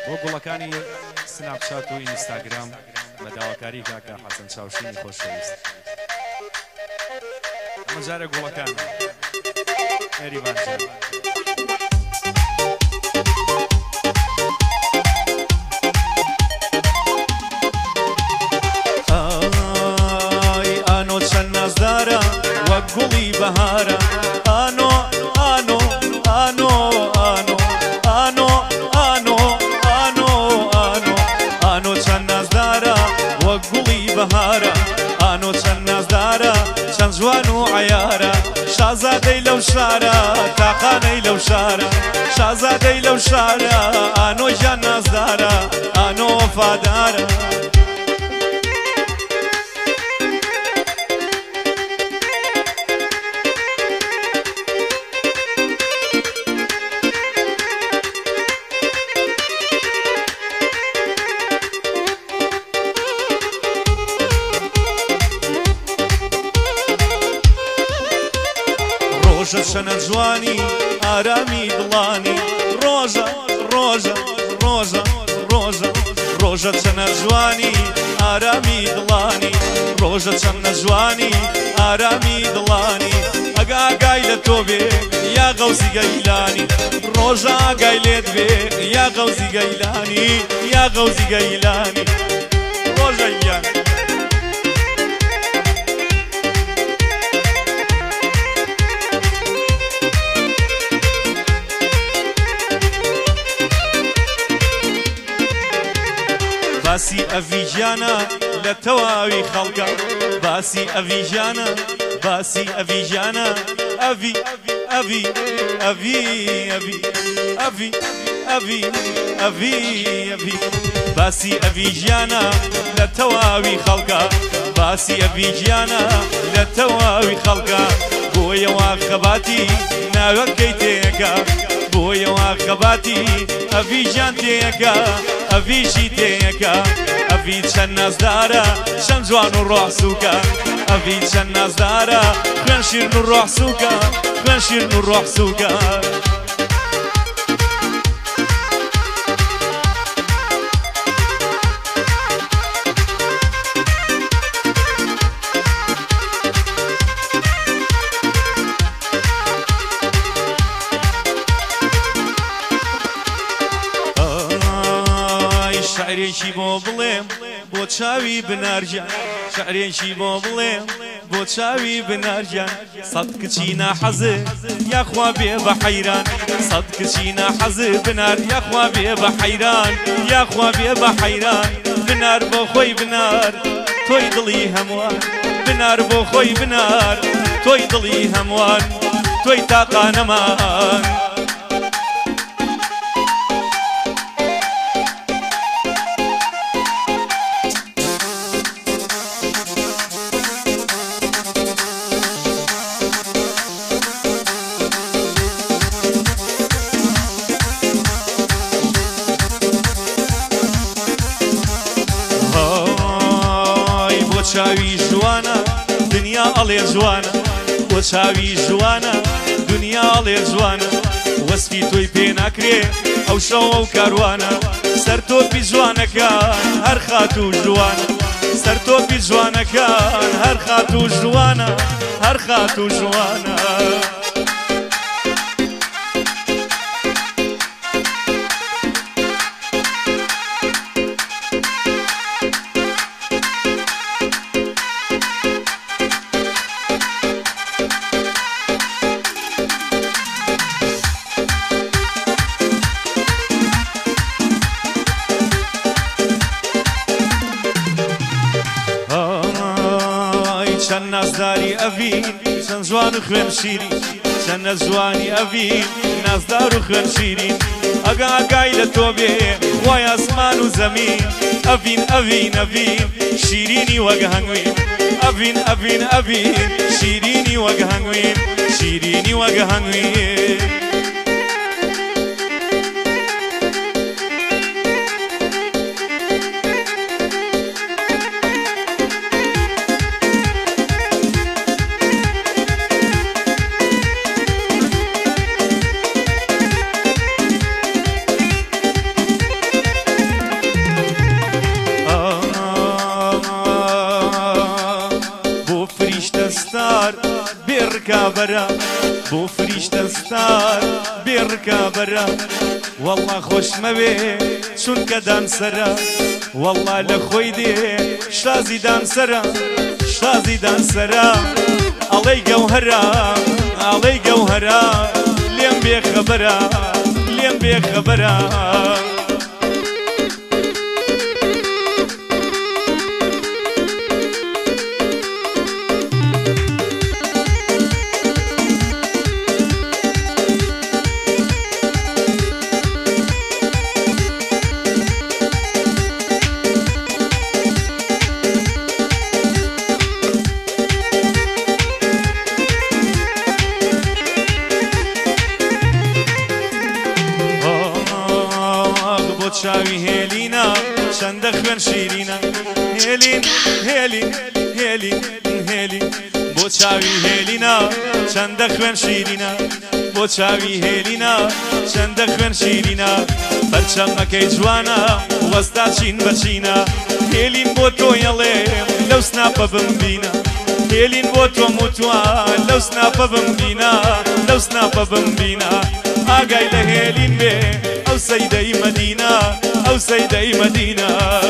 بۆ گوڵەکانی سناپچات و ئینستاگرام بە داواکاری کاکە حەسەن چاوشینی خۆشەویست. ئەمە جارە گوڵەکان ئەریوانجان. ئانۆ چەند نازدارە وەک گوڵی بەهارە، ئانۆ ئانۆ ئانۆ ئانۆ ئانۆ ئانۆ ئانۆ ئانۆ ئانۆ چەند نازدارە وەک گوڵی بەهارە، ئانۆ چەند نازدارە چەند جوان و عەیارە، شازادەی لەو شارە تاقانەی لەو شارە، شازادەی لەو شارە ئانۆ ژیان نازدارە، ئانۆ وەفادارە. ڕۆژە چەنە جوانی ئارامی دڵانی، ڕۆژە ڕۆژە ڕۆژە ڕۆژە ڕۆژە چەنە جوانی ئارامی دڵانی، ڕۆژە چەنە جوانی ئارامی دڵانی، ئەگە ئاگای لە تۆ بێ یا غەوزی گەیلانی، ڕۆژە ئاگای لێت بێ یا غەوزی گەیلانی، یا غەوزی گەیلانی، ڕۆژە گیان. باسی ئەڤیژیانە لە تەواوی خەڵکە، باسی ئەڤیژیانە، باسی ئەڤیژیانە، ئەڤی ئەڤی ئەڤی ئەڤی ئەڤی ئەڤی ئەڤی ئەڤی باسی ئەڤیژیانە لە تەواوی خەڵکە، باسی ئەڤیژیانە لە تەواوی خەڵکە، بۆیەوە خەباتی ناوەکەی تێیەکە، بۆیەوە خەباتی ئەڤیژیان تێیەکە، ئەڤیژی تێیەکە، ئەڤی چەند نازدارە چەند جوان و ڕۆحسووکە، ئەڤی چەند نازدارە خوێن شیرن و ڕۆحسووکە، خوێن شیرن و ڕۆحسووکە. شعرێکی بۆ بڵێم بۆ چاوی بنارجان، شعرێکی بۆ بڵێم بۆ چاوی بنارجان، سەد کچی ناحەزە یاخوا بێ بە حەیران، سەد کچی ناحەزە بنار یاخوا بێ بە حەیران، یاخوا بێ بە حەیران، بنار بۆ خۆی بنار تۆی دڵی هەمووان، بنار بۆ خۆی بنار تۆی دڵی هەمووان، تۆی تاقانەمان. چاوی جوانە دنیا ئەڵێ جوانە، بۆ چاوی جوانە دنیا ئەڵێ جوانە، وەسفی تۆی پێ ناکرێ ئەو شەو ئەو کاروانە، سەرتۆپی جوانەکان هەر خات و جوانە، سەرتۆپی جوانەکان هەر خات و جوانە، هەر خات و جوانە. چەند نازداری ئەڤین چەند جوان و خوێن شیرین، چەند نەجوانی ئەڤین نازدار و خوێن شیرین، ئەگە ئاگای لە تۆ بێ خوای ئاسمان و زەمین، ئەڤین ئەڤین ئەڤین شیرینی وەک هەنگوین، ئەڤین ئەڤین ئەڤین شیرینی وەک هەنگوین، شیرینی وەک هەنگوین. بێڕکابەرە بۆ فریشتە ستار بێڕکابەرە والله خۆش مەوێ چونکە دانسەرە والله لە خۆی دێ شازی دانسەرە شازی دانسەرە ئەڵەی گەوهەرە ئەڵەی گەوهەرە لێم بێخەبەرە لێم بێخەبەرە چاوی هێلینا چەندە خوێن شیرینە هێلین هێلین هێلین هێلین بۆ چاوی هێلینا چەندە خوێن شیرینە بۆ چاوی هێلینا چەندە خوێن شیرینە بەرچەمەکەی جوانە وەستا چین بەچینە هێلین بۆ تۆ یەڵێم لەو سناپە بمبینە هێلین بۆ تۆ موتوان لەو سناپە بمبینە لەو سناپە بمبینە ئاگای لە هێلین بێ ئەو سەیدەی مەدینە ئەو سەیدەی مەدینە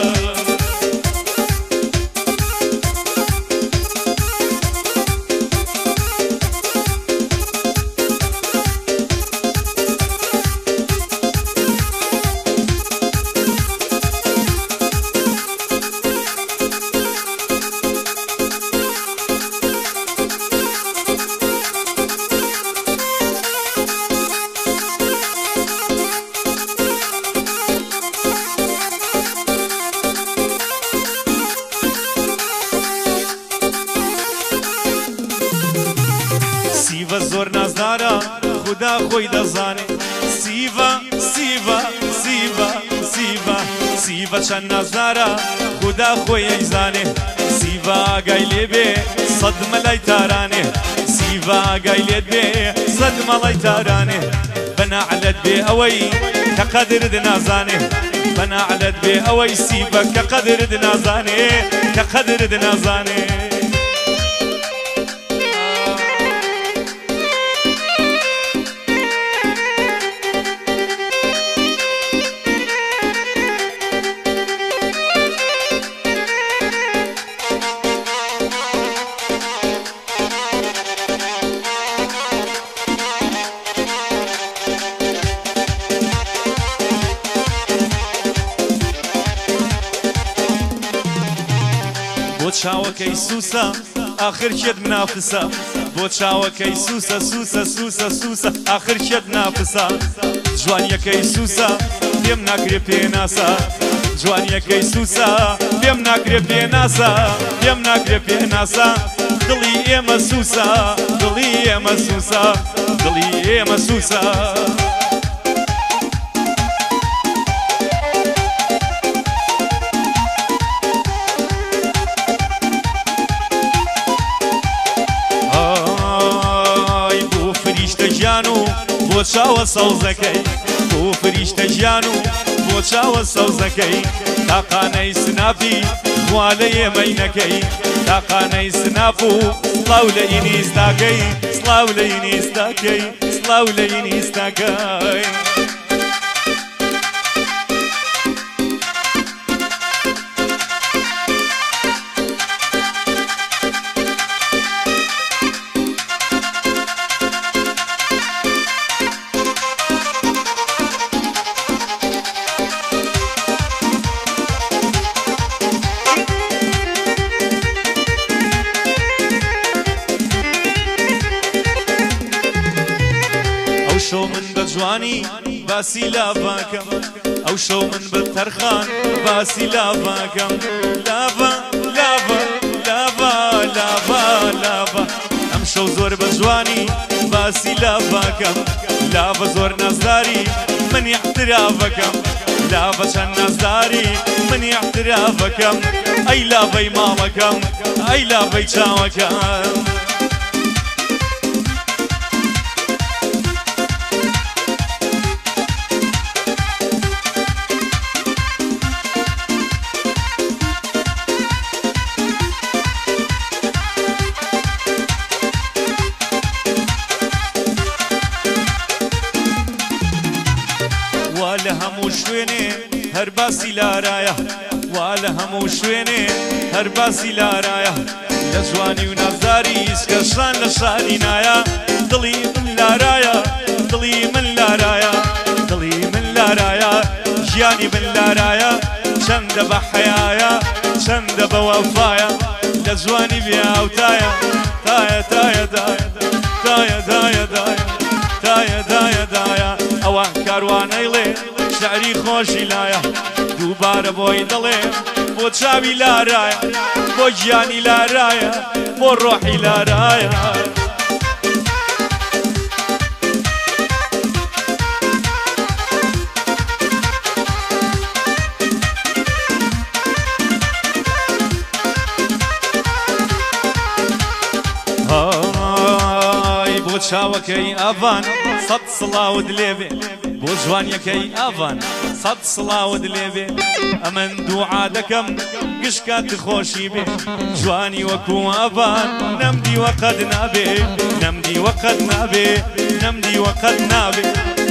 سیڤە زۆر نازدارە خدا خۆی دەزانێ سیڤە سیڤە سیڤە سیڤە سیڤە چەند نازدارە خدا خۆی ئەیزانێ سیڤە ئاگای لێ بێ سەد مەلای تارانێ سیڤە ئاگای لێت بێ سەد مەڵای تارانێ بەناعلەت بێ ئەوەی کە قەدرت نازانێ بەناعلەت بێ ئەوەی سیڤە کە قەدرت نازانێ کە قەدرت نازانێ بۆ چاوەکەی سووسە ئاخر کێت منافسە بۆ چاوەکەی سووسە سووسە سووسە سووسە ئاخر کێت نافسە جوانیەکەی سووسە پێم ناکرێ پێناسە جوانیەکەی سووسە پێم ناکرێ پێناسە پێم ناکرێ پێناسە دڵی ئێمە سووسە دڵی ئێمە سووسە دڵی ئێمە سووسە بۆ چاوە سەوزەکەی بۆ فریشتە ژیان و بۆ چاوە سەوزەکەی تاقانەی سنافی خوا لە ئێمەینەکەی تاقانەی سناف و سڵاو لە ئینیستاکەی سڵاو لە ئینیستاکەی سڵاو لە ئینیستاکەی شو من بجوانی باسی لافاکم او شو من بترخان باسی لافاکم لافا لافا لافا لافا لافا ام شو زور بجوانی باسی لافاکم لافا زور نازداری من احترافکم لافا چند نازداری من احترافکم ای لافای مامکم ای لافای چاوکم باسی لارایە وا لە هەموو شوێنێ هەر باسی لارایە لە جوانی و نازداری هیچکەشان لە شاری نایە دڵی من لارایە دڵی من لارایە دڵی من لارایە ژیانی من لارایە چەندە بە حەیایە چەندە بە وەفایە لە جوانی بیاوتایە تایە تایە دایە تایە دایە دایە تایە دایە دایە ئەوە کاروانەی لێ شعری خۆشی لایە دووبارە بۆی دڵێ بۆ چاوی لارایە بۆ گیانی لارایە بۆ ڕۆحی لارایە بۆ چاوەکەی ئاوان سەد سڵاوت لێبێ بۆ جوانیەکەی ئاوان سەد سڵاوت لێبێ ئەمن دوعا دەکەم گشکات خۆشی بێ جوانی وەکو ئاوان نەمدی وەقەت نابێ نەمدی وەقەت نابێ نەمدی وەقەت نابێ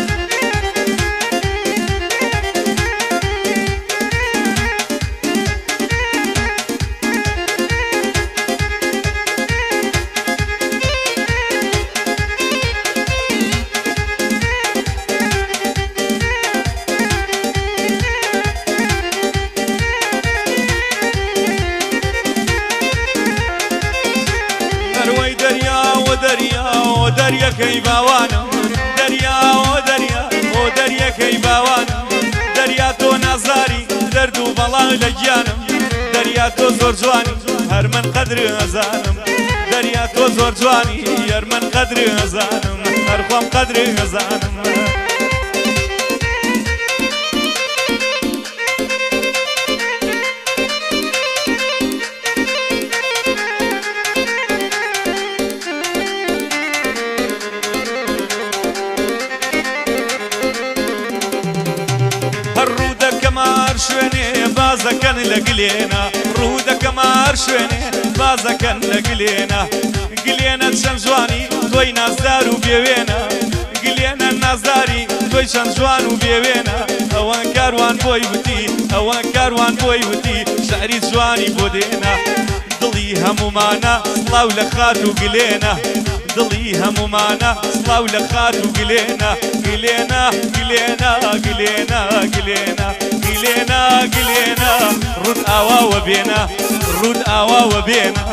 دەریەکەی باوانم دەریا و دەریا ئۆ دەریەکەی باوانم دەریا تۆ نازاری دەرد و بەڵا لە گیانم دەریا تۆ زۆر جوانی هەر من قەدری ئەزانم دەریا تۆ زۆر جوانی هەر من قەدری ئەزانم هەر خۆم قەدری ئەزانم شوێنێ بازەکەن لە گلێنە ڕوودەکەمە هەر شوێنێ بازەکەن لە گلێنە گلێنە چەند جوانی تۆی نازدار و بێوێنە گلێنە نازداری تۆی چەند جوان و بێوێنە ئەوە کاروان بۆی وتی ئەوە کاروان بۆی وتی شعری جوانی بۆ دێنە دڵی هەمومانە سڵاو لە خات و گلێنە دڵی هەمومانە سڵاو لە خات و گلێنە گلێنە گلێنە گلێنە گلێنە گلێنە گلێنە ڕوود ئاواوە بێنە ڕوود ئاواوە بێنە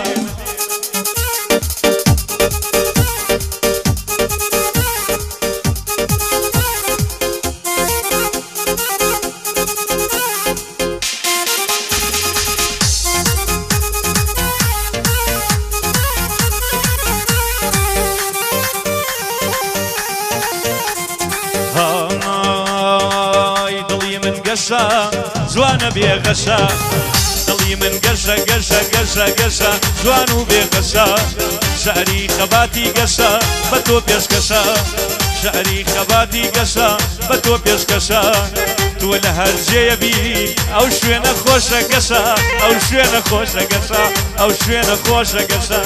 جوانە بێغەشە دڵی من گەشە گەشە گەشە گەشە جوان و بێغەشە شعری خەباتی گەشە بە تۆ پێشکەشە شعری خەباتی گەشە بە تۆ پێشکەشە تۆ لە هەر جێیە بی ئەو شوێنە خۆشە گەشە ئەو شوێنە خۆشە گەشە ئەو شوێنە خۆشە گەشە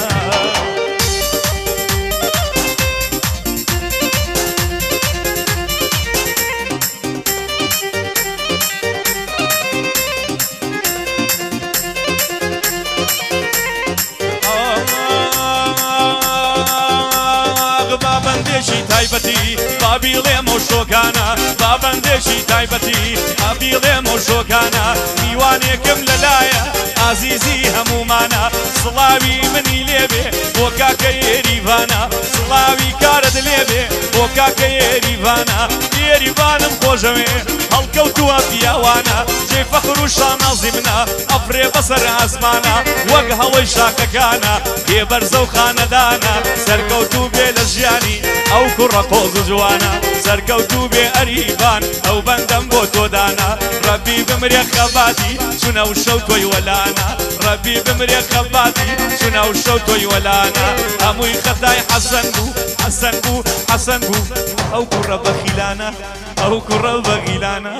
تایبەتی بابیڵێم و شۆکانە بابەندێکی تایبەتی بابیڵێم و شۆکانە میوانێکم لەلایە ئازیزی هەمومانە سڵاوی منی لێبێ بۆ کاکە ئێریڤانە سڵاوی کارت لێبێ بۆ کاکە ئێریڤانە ئێریڤانم خۆشەوێ هەڵکەوتووە پیاوانە جێ فەخر و شانازی منە ئەفرێ بەسەر ئاسمانە وەک هەڵەی شاکەکانە بێبەرزە و خانەدانە سەرکەوتوو بێ لە ژیانی ئەو کوڕە قۆز و جوانە سەرکەوتوو بێ ئەریڤان ئەو بەندەم بۆ تۆدانە ڕەبی بمرێ خەباتی چونە و شەو تۆی وەلانە ڕەبی بمرێ خەباتی چونە و شەو تۆی وەلانە هەمووی خەتای حەسەن بوو حەسەن بوو حەسەن بوو ئەو کوڕە بەخیلانە ئەو کوڕە بەغیلانە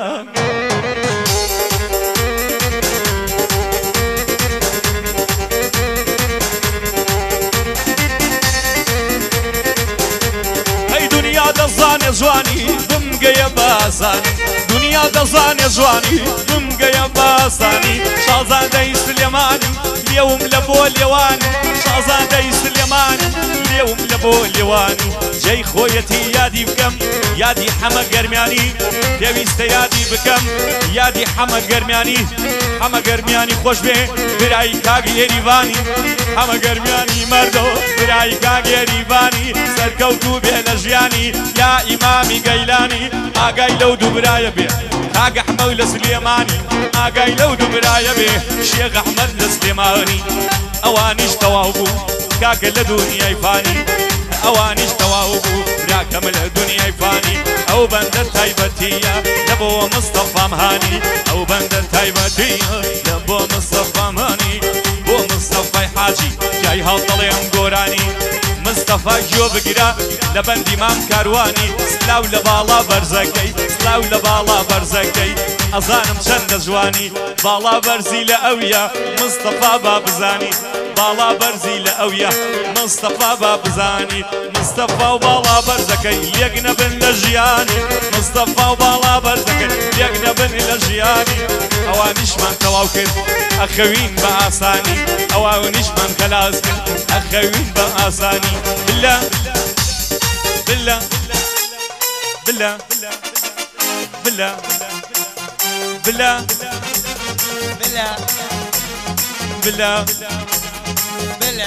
دەزانێ جوانی بمگەیە بازان دنیا دنیا دەزانێ جوانی بمگەیە باسانی شازادەی سلێمانی لێوم لە بۆ لێوانی شازادەی سلێمانی لێوم لە بۆ لێوانی جێی خۆیەتی یادی بکەم یادی حەمە گەرمیانی پێویستە یادی بکەم یادی حەمە گەرمیانی حەمە گەرمیانی خۆش بێ برایی کاگ ئێریوانی حەمە گەرمیانی مەردۆ برایی کاگ ئێریوانی سەرکەوتوو بێ لە ژیانی یا ئیمامی گەیلانی ئاگای لەو دوو برایە بێ کاگ ئەحمەد لە سلێمانی ئاگای لەو دوو برایە بێ شێخ ئەحمەد لە سلێمانی ئەوانیش تەواو بوو کاکە لە دونیای فانی ئەوانیش تەواو بوو راکەم لە دنیای فانی ئەو بەندە تایبەتیە لە بۆ مستەفام هانی ئەو بەندە تایبەتیە لە بۆ مستەفام هانی بۆ مستەفای حاجی جای هەڵدەڵێم گۆرانی مستەفا گوێ بگرە لە بەندی مام کاروانی سلااو لە باڵا بەرزەکەی سلااو لە باڵا بەرزەکەی ئەزانم چەندە جوانی باڵا بەرزی لە ئەویە مستەفا با بزانی باڵا بەرزی لە ئەویە مستەفا با بزانی مستەفا و باڵا بەرزەکەی یەک نەبن لە ژیانی مستەفا و باڵا بەرزەکەی یەک نەبن لە ژیانی ئەوانیشمان تەواو کرد ئەخەوین بە ئاسانی ئەوانیشمان خەلاص کرد ئەخەوین بە ئاسانی بلا بلا بلا بلا بلا بلا بلا بلا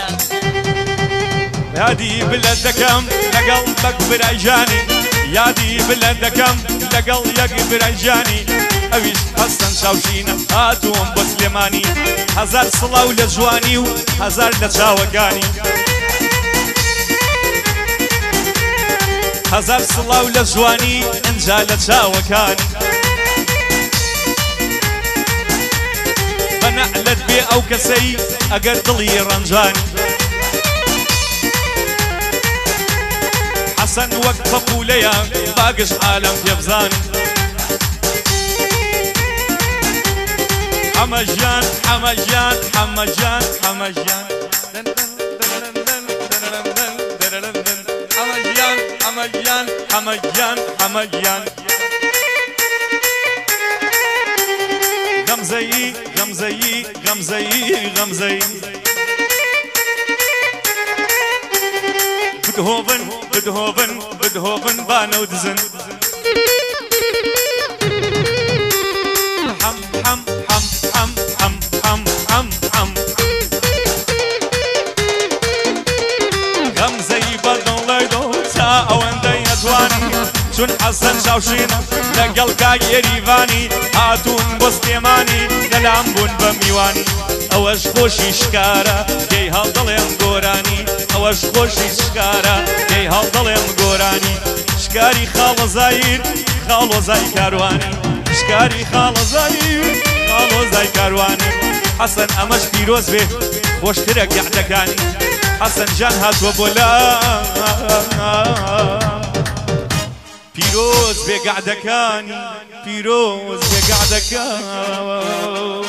یادی بلا دەکەم لەگەڵ بەک برایجانی یادی بلا دەکەم لەگەڵ یەک برایجانی ئەویش هەستن شاوشینە هاتووم بۆ سلێمانی هەزار سڵاو لە جوانی و هەزار لە چاوەکانی هەزار سڵاو لە جوانی ئەنجا لە چاوەکانی بەنەعلت بێ ئەو کەسەی ئەگەر دڵی ڕەنجانی حەسەن وەک پەپولەیە باگش عالەم پێبزانی حەمەژیان حەمەژیان حەمەژیان حەمەژیان حەمەژیان حەمەژیان حەمەژیان حەمەژیان غەمزەیی غەمزەیی غەمزەیی غەمزەیی بدهۆبن بدهۆبن بدهۆبن بانە و دزن حەم حەم حەم حەم حەم حەم حەم حەم غەمزەیی بەدڵێدۆ تا ئەوەندەی نەتوانی چون حەسەن شاوشینە لەگەڵ کاگ ئێریوانی هاتوون بۆ سلێمانی لەلام بوون بە میوانی ئەوەش خۆشی شکارە دەی هەڵدەڵێم گۆرانی ئەوەش خۆشی شکارە دەی هەڵدەڵێم گۆرانی شکاری خاڵەزایر خاڵۆزای کاروانی شکاری خاڵەزایر خاڵۆزای کاروانی حەسەن ئەمەش پیرۆز بێ خۆشترە گەعدەکانی حەسەن جان هاتووە بۆ لا پیرۆز بێ گەعدەکانی پیرۆز بێ گەعدەکان